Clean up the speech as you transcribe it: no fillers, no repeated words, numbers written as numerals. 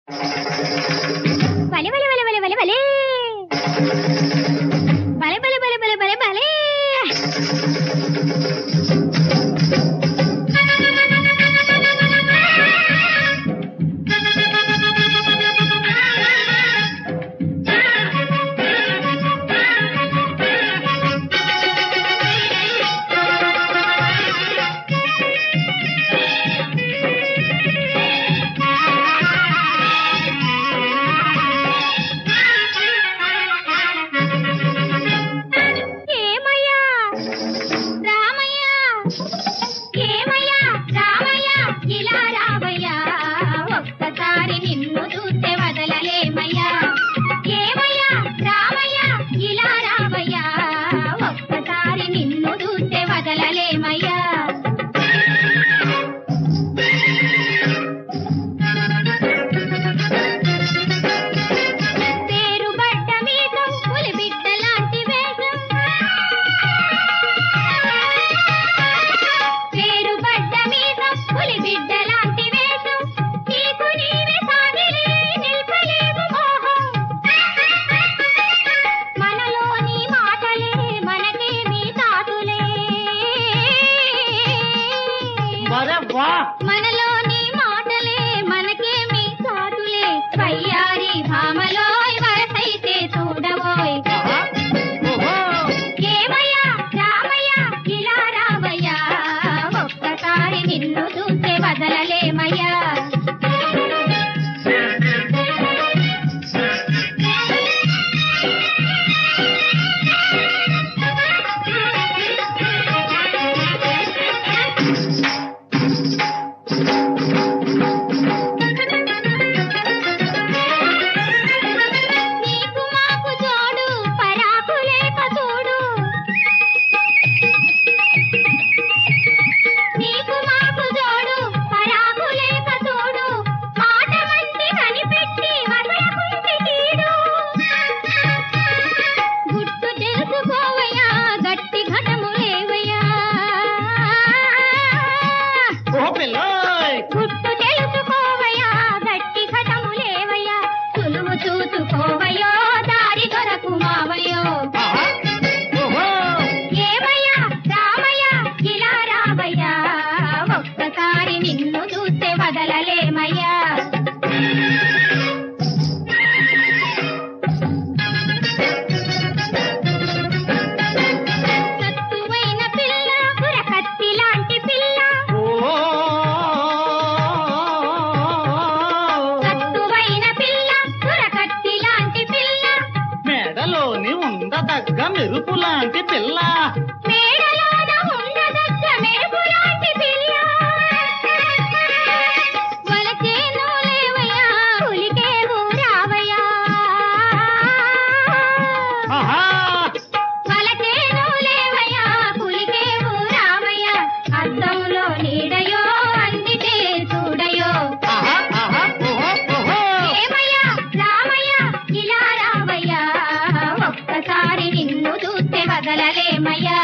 భలే భలే భలే భలే భలే భలే భలే భలే భలే భలే భలే భలే మనలోని మాటలే మనకేమి సాధులే వయ్యారి భామలోయ్ వరసైతే చూడబోయ్ ఏమయ్యా రామయ్య ఇలా రావయ్యా ఒక్కసారి నిన్ను చూస్తే వదలలేమయ్యా గుట్టు తెలుసుకోవయ్యా గట్టి ఘటములేవయ్యా సులువు చూసుకోవయ్యో దారి దొరకు మావయ్యో ఏమయ్యా రామయ్య ఇలా రావయ్యా ఒక్కసారి నిన్ను చూస్తే వదలలేమయ్యా ఉండదగ్గ మెరుపు లాంటి పిల్ల మేడలోన ఉండదగ్గ మెరుపు లాంటి పిల్ల వలచేను లేవయ్యా పులికేవు రావయ్యా వలచేను లేవయ్యా పులికేవు రావయ్యా అద్దంలో నీడయో అందితే చూడయో ఏమయ్యా రామయ్య ఇలా రావయ్యా ఒక్కసారి నిన్ను చూస్తే వదలలేమయ్యా